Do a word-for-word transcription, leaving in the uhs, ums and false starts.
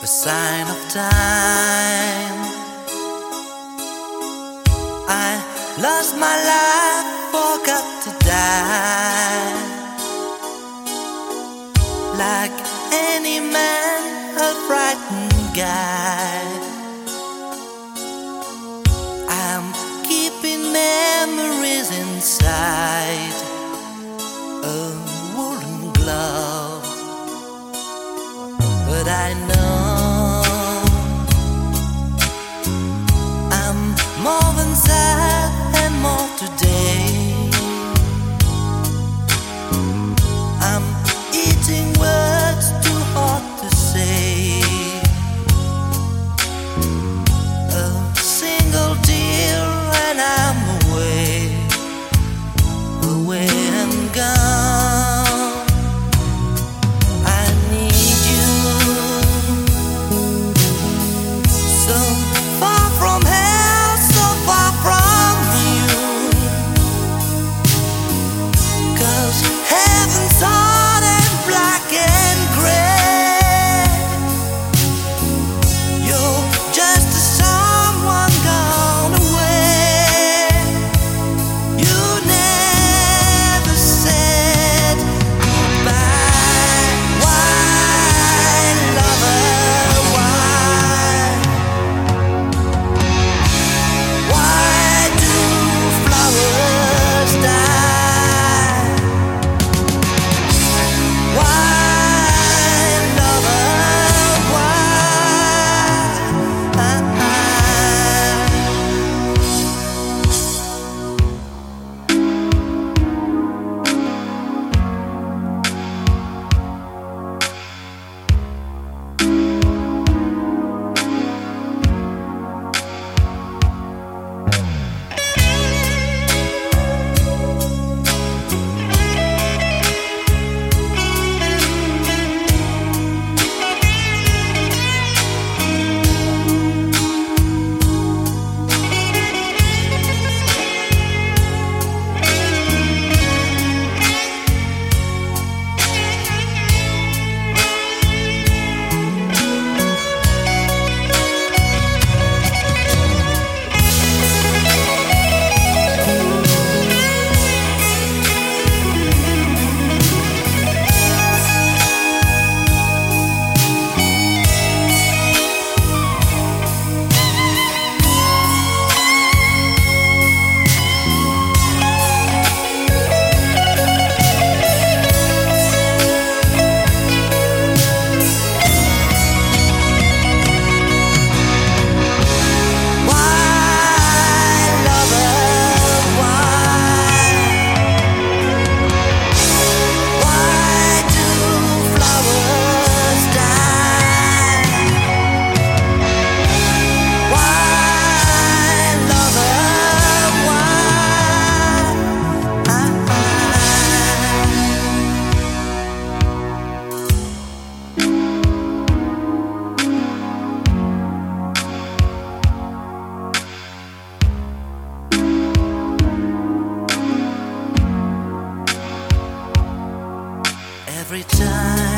a sign of time. I lost my life, forgot to die. Like any man, a frightened guy. I'm keeping memories inside a woolen glove, but I know I'm more than sad and more today. I'm eating words too hard to say. A single tear and I'm away, away and gone. I need you, so far from hell, so far from you. 'Cause heaven's hard and black and gray. You're just a someone gone away. You never said goodbye. Why, lover, why? Why do flowers die? Why, lover, why? Every time